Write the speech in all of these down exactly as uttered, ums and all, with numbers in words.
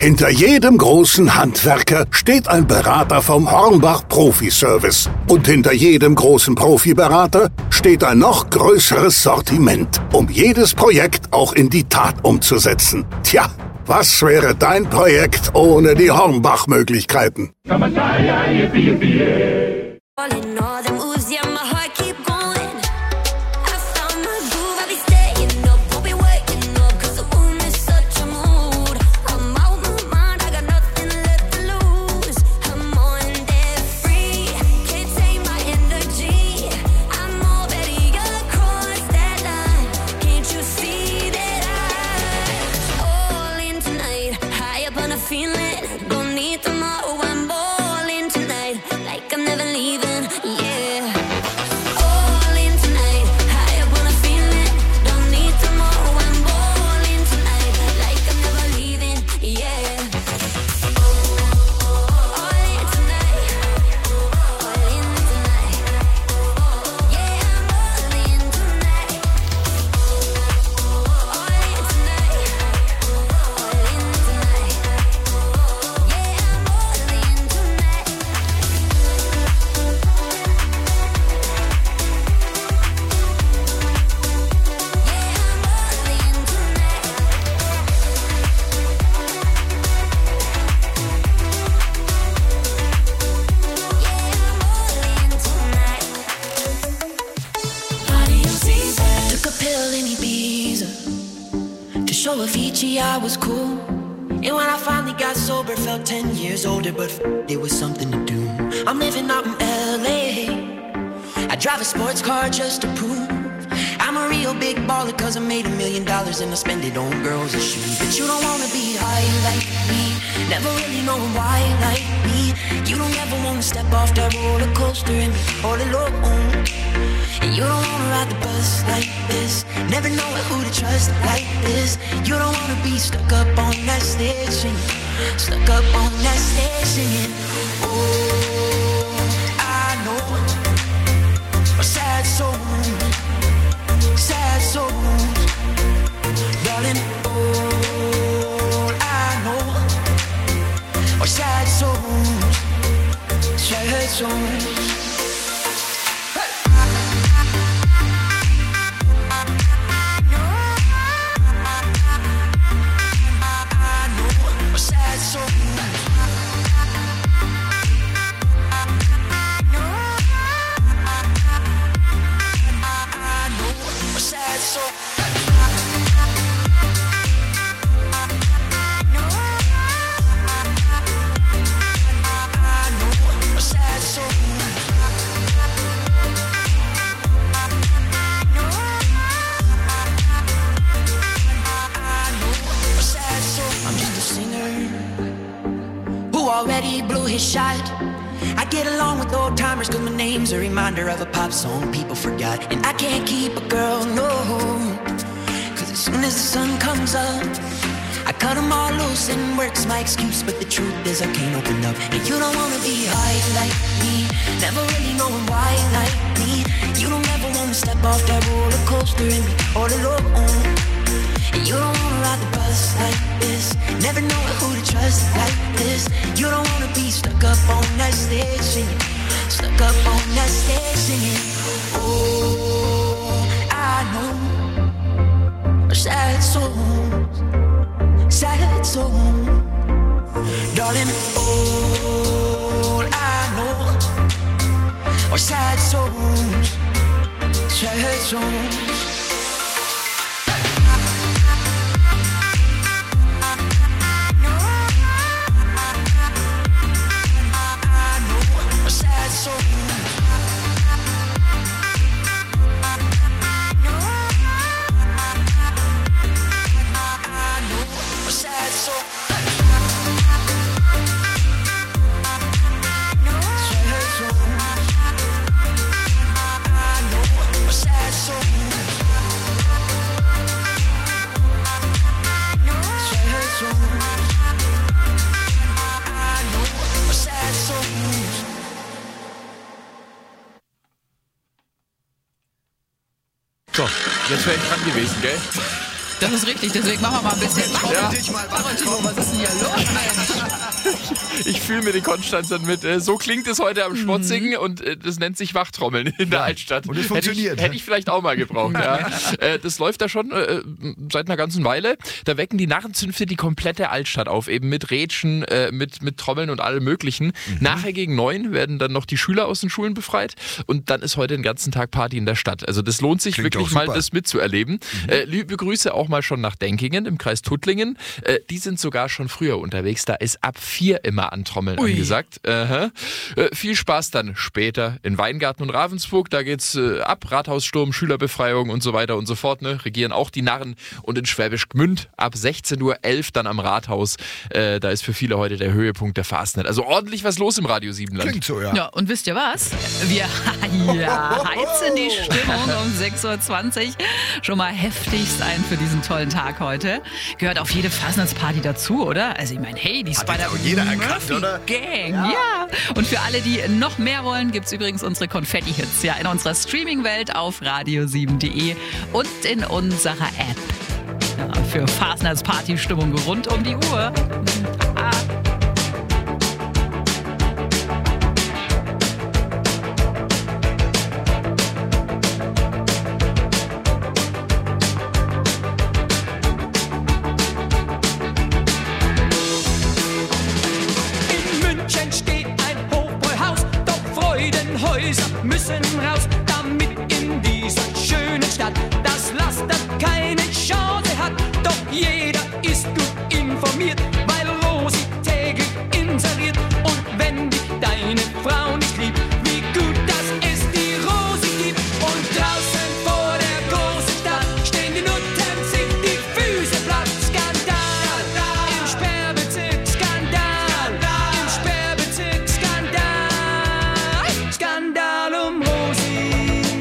Hinter jedem großen Handwerker steht ein Berater vom Hornbach Profi-Service. Und hinter jedem großen Profiberater steht ein noch größeres Sortiment, um jedes Projekt auch in die Tat umzusetzen. Tja, was wäre dein Projekt ohne die Hornbach-Möglichkeiten? I was cool, and when I finally got sober, felt ten years older, but f it was something to do. I'm living out in L A, I drive a sports car just to prove I'm a real big baller, cause I made a million dollars and I spend it on girls and shoes. But you don't wanna be high like me, never really knowing why like me. You don't ever wanna step off that roller coaster and be all alone. And you don't wanna ride the bus like this, never knowing who to trust like this. You don't wanna be stuck up on that stage singing, stuck up on that stage singing. Oh, I know a sad soul, sad souls, darling. All I know are sad souls, sad souls. Shot. I get along with old timers cause my name's a reminder of a pop song people forgot. And I can't keep a girl, no, cause as soon as the sun comes up I cut them all loose and work's my excuse. But the truth is I can't open up. And you don't wanna be high like me, never really knowing why like me. You don't ever wanna step off that roller coaster and be all alone. And you don't wanna ride the bus like this, never knowing who to trust like this. You don't wanna be stuck up on that stage singing, stuck up on that stage singing. Oh, I know sad souls, sad souls, darling. All I know are sad souls, sad souls. So, jetzt wäre ich dran gewesen, gell? Das ist richtig, deswegen machen wir mal ein bisschen. Ja. Dich mal wach, Timo, was ist denn hier los? fühle mir die Konstanzern mit. Äh, so klingt es heute am Schmotzingen mhm. und äh, das nennt sich Wachtrommeln in der ja. Altstadt. Und es funktioniert. Hätte ich, hätte ich vielleicht auch mal gebraucht. ja. äh, das läuft da schon äh, seit einer ganzen Weile. Da wecken die Narrenzünfte die komplette Altstadt auf, eben mit Rätschen, äh, mit, mit Trommeln und allem Möglichen. Mhm. Nachher gegen neun werden dann noch die Schüler aus den Schulen befreit und dann ist heute den ganzen Tag Party in der Stadt. Also das lohnt sich Klingt wirklich mal, das mitzuerleben. Mhm. Äh, liebe Grüße auch mal schon nach Denkingen im Kreis Tuttlingen. Äh, die sind sogar schon früher unterwegs. Da ist ab vier immer an Trommeln Ui. angesagt. Äh, äh, viel Spaß dann später in Weingarten und Ravensburg. Da geht's äh, ab. Rathaussturm, Schülerbefreiung und so weiter und so fort. Ne? Regieren auch die Narren. Und in Schwäbisch Gmünd ab sechzehn Uhr elf dann am Rathaus. Äh, da ist für viele heute der Höhepunkt der Fastnet. Also ordentlich was los im Radio Siebenland. Klingt so, ja. Ja, und wisst ihr was? Wir ja, heizen die Stimmung um sechs Uhr zwanzig. Schon mal heftigst ein für diesen tollen Tag heute. Gehört auf jede Fastnachtsparty dazu, oder? Also ich meine, hey, die Spider-Murphy-Gang. Ja. ja. Und für alle, die noch mehr wollen, gibt es übrigens unsere Konfetti-Hits ja, in unserer Streaming-Welt auf radio sieben punkt de und in unserer App. Ja, für Fastnachtsparty-Stimmung rund um die Uhr. Ah. Müssen raus, damit in dieser schönen Stadt das Laster keine Chance hat. Doch jeder ist gut informiert, weil Rosi täglich inseriert. Und wenn dich deine Frau nicht liebt, wie gut, dass es die Rosi gibt. Und draußen vor der großen Stadt stehen die Nutten, sind die Füße platt. Skandal, im Sperrbezirk, Skandal, im Sperrbezirk, Skandal, Skandal um Rosi.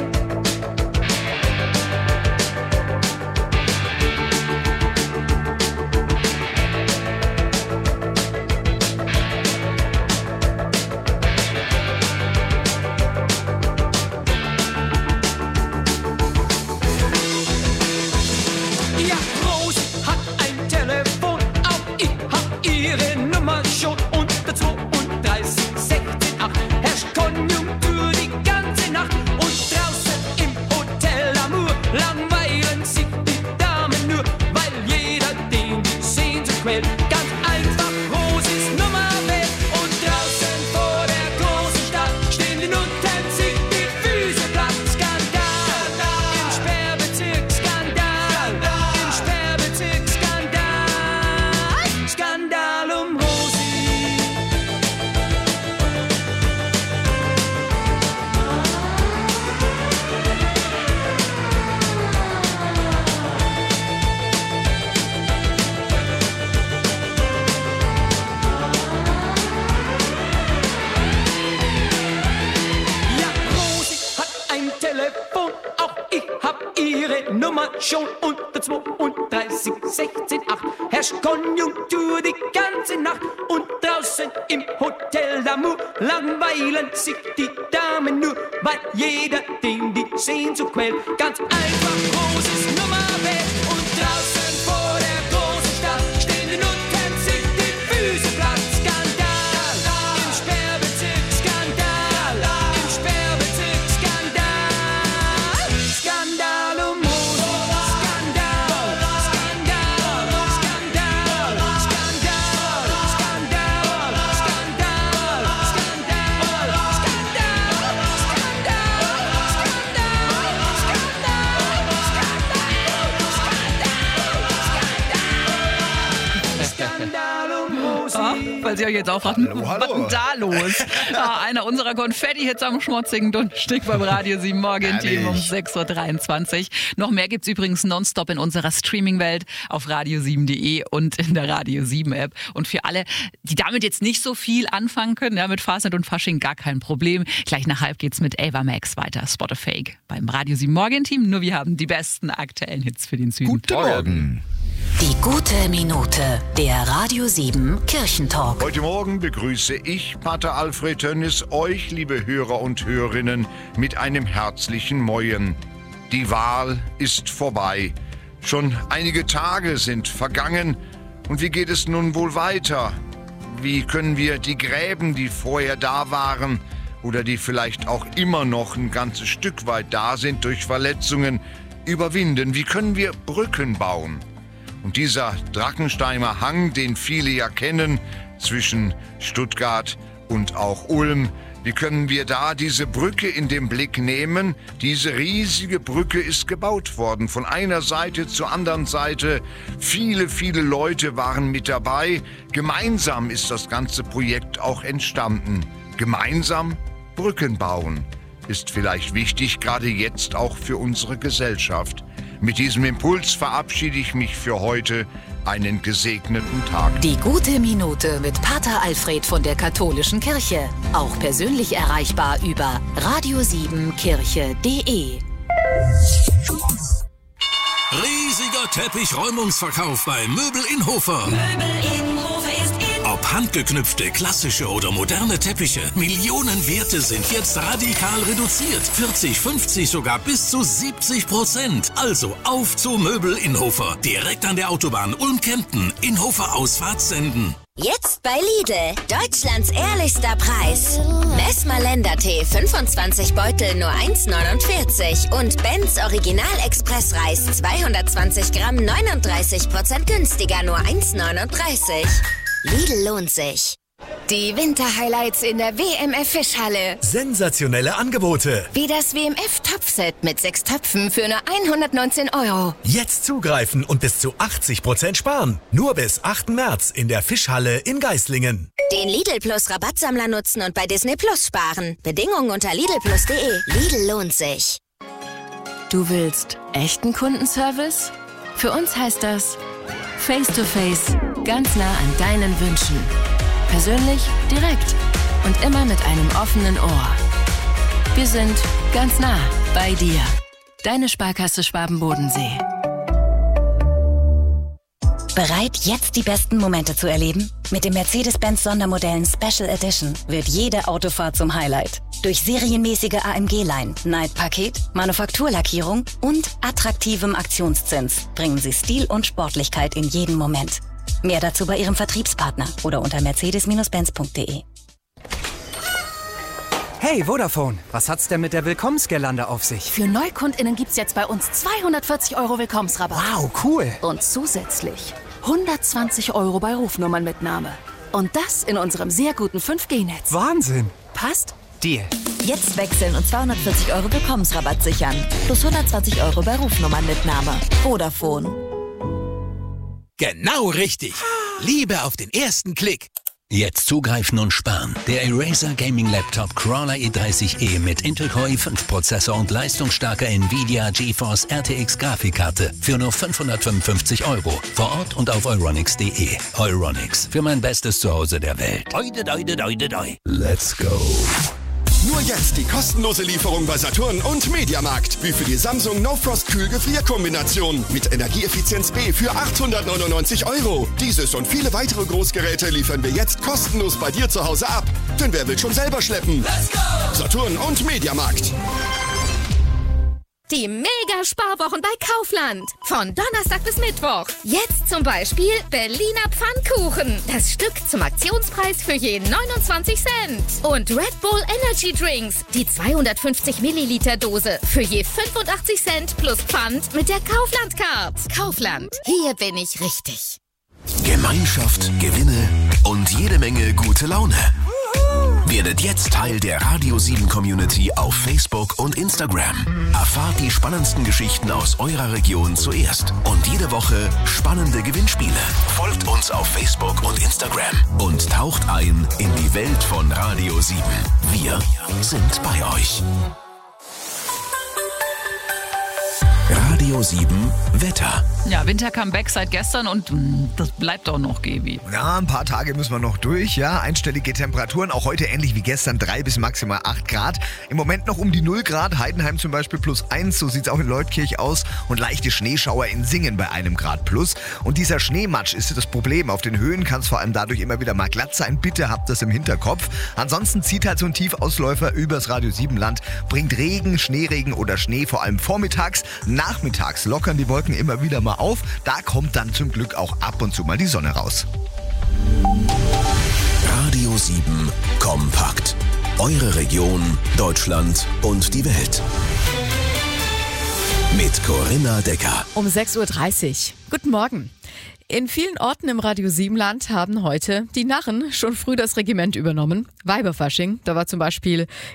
Ja, Rosi hat ein Telefon, auch ich hab ihre Nummer schon. Unter zweiunddreißig sechzehn acht herrscht Konjunktur die ganze Nacht. Und draußen im Hotel Amour langweilen sich die Damen nur, weil jeder den die Sehnsucht quält. Ganz einfach Rosis Nummer wählt. Und draußen vor der großen Stadt stehen die Nutten, sich die Füße platt. Skandal, im Sperrbezirk, Skandal, im Sperrbezirk, Skandal, Skandal um Rosi. Ja, Rosi hat ein Telefon, auch ich hab ihre Nummer schon. Unter zweiunddreißig sechzehn acht herrscht Konjunktur die ganze Nacht. Und draußen im Hotel d'Amour langweilen sich die Damen nur, weil jeder den die Sehnsucht quält. Ganz einfach Rosis Nummer wählt. Und draußen vor der großen Stadt stehen die Nutten, sich die Füße platt. Skandal, im Sperrbezirk, Skandal, im Sperrbezirk, Skandal, Skandal um Rosi. Skandal, Skandal, Skandal, Skandal, Skandal, Skandal, Skandal, Skandal, Skandal um Rosi. Ah, weil Sie euch jetzt auch fragen, Hallo, hallo. was ist denn da los? Ja, einer unserer Konfetti-Hits am schmutzigen Donnerstag beim Radio sieben Morgen-Team um sechs Uhr dreiundzwanzig. Noch mehr gibt's übrigens nonstop in unserer Streaming-Welt auf radio sieben punkt de und in der Radio sieben App. Und für alle, die damit jetzt nicht so viel anfangen können, ja, mit Fastnet und Fasching gar kein Problem. Gleich nach halb geht's mit Ava Max weiter. Spot a Fake beim Radio sieben Morgen-Team. Nur wir haben die besten aktuellen Hits für den Süden. Guten Morgen. Die gute Minute, der Radio sieben Kirchentalk. Heute Morgen begrüße ich, Pater Alfred Tönnis, euch, liebe Hörer und Hörerinnen, mit einem herzlichen Moin. Die Wahl ist vorbei. Schon einige Tage sind vergangen. Und wie geht es nun wohl weiter? wie können wir die Gräben, die vorher da waren oder die vielleicht auch immer noch ein ganzes Stück weit da sind durch Verletzungen, überwinden? Wie können wir Brücken bauen? Und dieser Drachensteimer Hang, den viele ja kennen, zwischen Stuttgart und auch Ulm, wie können wir da diese Brücke in den Blick nehmen? Diese riesige Brücke ist gebaut worden, von einer Seite zur anderen Seite. Viele, viele Leute waren mit dabei. Gemeinsam ist das ganze Projekt auch entstanden. Gemeinsam Brücken bauen ist vielleicht wichtig, gerade jetzt auch für unsere Gesellschaft. Mit diesem Impuls verabschiede ich mich für heute. Einen gesegneten Tag. Die gute Minute mit Pater Alfred von der Katholischen Kirche. Auch persönlich erreichbar über radio sieben kirche punkt de. Riesiger Teppichräumungsverkauf bei Möbel in Hofer. Möbel in Hofer ist in. Ob handgeknüpfte, klassische oder moderne Teppiche, Millionenwerte sind jetzt radikal reduziert. vierzig, fünfzig, sogar bis zu siebzig Prozent. Also auf zu Möbel in Hofer. Direkt an der Autobahn Ulm-Kempten. In Hofer Ausfahrt senden. Jetzt bei Lidl. Deutschlands ehrlichster Preis. Messmer Ländertee fünfundzwanzig Beutel nur eins neunundvierzig. Und Benz Original Express Reis zweihundertzwanzig Gramm neununddreißig Prozent günstiger nur eins neununddreißig. Lidl lohnt sich. Die Winterhighlights in der W M F Fischhalle. Sensationelle Angebote. Wie das W M F-Topfset mit sechs Töpfen für nur hundertneunzehn Euro. Jetzt zugreifen und bis zu achtzig Prozent sparen. Nur bis achten März in der Fischhalle in Geislingen. Den Lidl Plus Rabattsammler nutzen und bei Disney Plus sparen. Bedingungen unter lidl plus punkt de. Lidl lohnt sich. Du willst echten Kundenservice? Für uns heißt das Face-to-Face, ganz nah an deinen Wünschen. Persönlich, direkt und immer mit einem offenen Ohr. Wir sind ganz nah bei dir. Deine Sparkasse Schwaben-Bodensee. Bereit, jetzt die besten Momente zu erleben? Mit den Mercedes-Benz Sondermodellen Special Edition wird jede Autofahrt zum Highlight. Durch serienmäßige A M G-Line, Night-Paket, Manufakturlackierung und attraktivem Aktionszins bringen Sie Stil und Sportlichkeit in jeden Moment. Mehr dazu bei Ihrem Vertriebspartner oder unter mercedes Bindestrich benz punkt de. Hey Vodafone, was hat's denn mit der Willkommensgirlande auf sich? Für NeukundInnen gibt's jetzt bei uns zweihundertvierzig Euro Willkommensrabatt. Wow, cool. Und zusätzlich hundertzwanzig Euro bei Rufnummernmitnahme. Und das in unserem sehr guten fünf G Netz. Wahnsinn. Passt? Deal. Jetzt wechseln und zweihundertvierzig Euro Willkommensrabatt sichern. Plus hundertzwanzig Euro bei Rufnummernmitnahme. Vodafone. Genau richtig. Liebe auf den ersten Klick. Jetzt zugreifen und sparen. Der Eraser Gaming Laptop Crawler i dreißig e mit Intel Core i fünf Prozessor und leistungsstarker Nvidia GeForce R T X Grafikkarte für nur fünfhundertfünfundfünfzig Euro. Vor Ort und auf euronics punkt de. Euronics, für mein bestes Zuhause der Welt. Oide, oide, oide, oide. Let's go. Nur jetzt die kostenlose Lieferung bei Saturn und Mediamarkt. Wie für die Samsung No Frost Kühl-Gefrierkombination mit Energieeffizienz B für achthundertneunundneunzig Euro. Dieses und viele weitere Großgeräte liefern wir jetzt kostenlos bei dir zu Hause ab. Denn wer will schon selber schleppen? Let's go! Saturn und Mediamarkt. Die Mega-Sparwochen bei Kaufland. Von Donnerstag bis Mittwoch. Jetzt zum Beispiel Berliner Pfannkuchen. Das Stück zum Aktionspreis für je neunundzwanzig Cent. Und Red Bull Energy Drinks. Die zweihundertfünfzig Milliliter Dose für je fünfundachtzig Cent plus Pfand mit der Kaufland-Card. Kaufland. Hier bin ich richtig. Gemeinschaft, Gewinne und jede Menge gute Laune. Werdet jetzt Teil der Radio sieben Community auf Facebook und Instagram. Erfahrt die spannendsten Geschichten aus eurer Region zuerst. Und jede Woche spannende Gewinnspiele. Folgt uns auf Facebook und Instagram und taucht ein in die Welt von Radio sieben. Wir sind bei euch. Radio sieben Wetter. Ja, Winter-Comeback seit gestern und mh, das bleibt auch noch, Gebi. Ja, ein paar Tage müssen wir noch durch, ja. Einstellige Temperaturen, auch heute ähnlich wie gestern, drei bis maximal acht Grad. Im Moment noch um die null Grad, Heidenheim zum Beispiel plus eins, so sieht's auch in Leutkirch aus. Und leichte Schneeschauer in Singen bei einem Grad plus. Und dieser Schneematsch ist das Problem. Auf den Höhen kann es vor allem dadurch immer wieder mal glatt sein. Bitte habt das im Hinterkopf. Ansonsten zieht halt so ein Tiefausläufer übers Radio sieben Land, bringt Regen, Schneeregen oder Schnee, vor allem vormittags. Nachmittags lockern die Wolken immer wieder mal auf. Da kommt dann zum Glück auch ab und zu mal die Sonne raus. Eure Region, Deutschland und die Welt. Mit Corinna Decker. Um sechs Uhr dreißig. Guten Morgen. In vielen Orten im Radio sieben-Land haben heute die Narren schon früh das Regiment übernommen. Weiberfasching, da war zum Beispiel